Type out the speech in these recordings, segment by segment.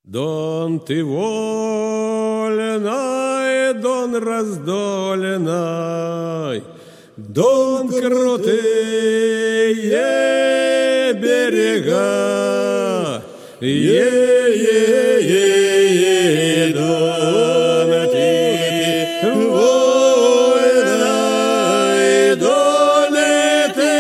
Дон ты вольный, Дон раздольный, Дон крутые берега, Дон ты вольный, Дон ты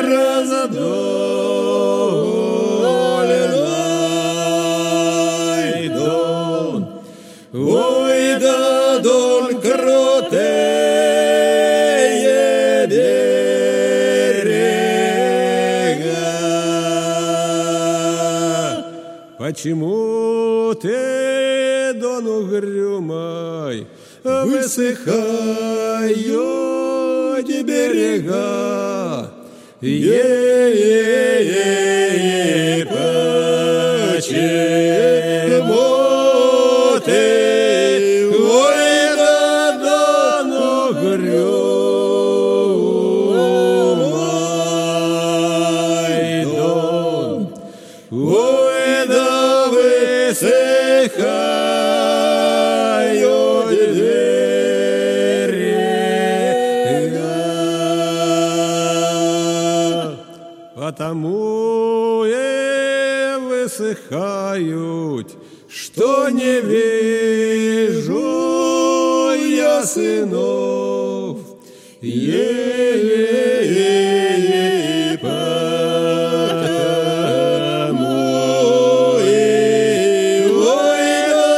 раздольный, Дон, ой да Дон крутые берега. Почему ты, Дон угрюмый, высыхают берега? Почему ты, ой да Дон угрюмый, Дон, ой да высыхают берега, потому и высыхают, что не вижу я сынов. Потому и ой да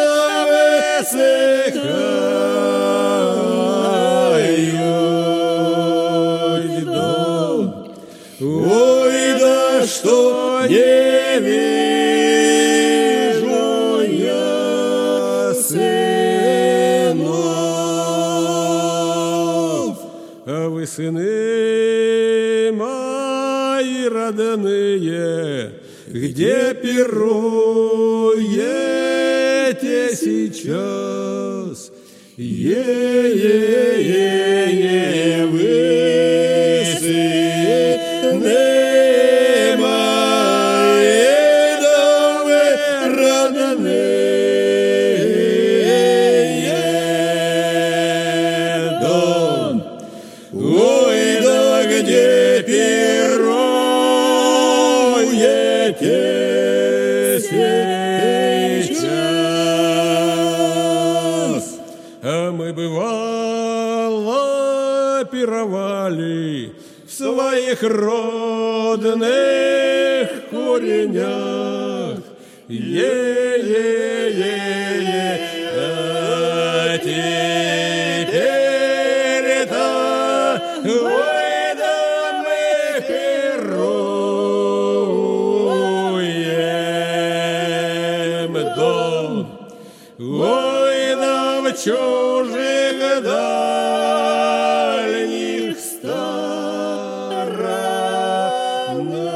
высыхают, Дон, ой да что не вижу я сынов. Вы, сыны мои родные, где пируете сейчас? Вы, сыны мои, да вы родные, Дон, ой да где пируете сейчас? А мы бывало пировали в своих родных куренях. А теперь-то, ой да мы пируем, Дон, ой да в чужих дальних сторонах.